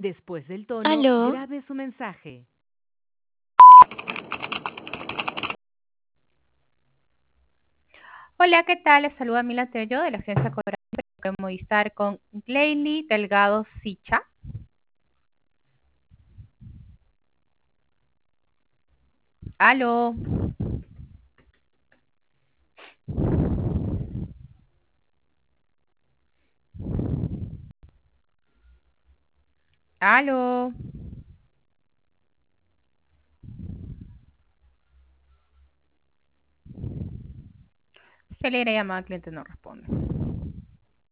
Después del tono, Aló, grabe su mensaje. Hola, ¿qué tal? Les saluda Mila Tello de la Agencia Coral de Movistar con Gleily Delgado Sicha. Aló. Aló. Se le llamada al cliente, no responde.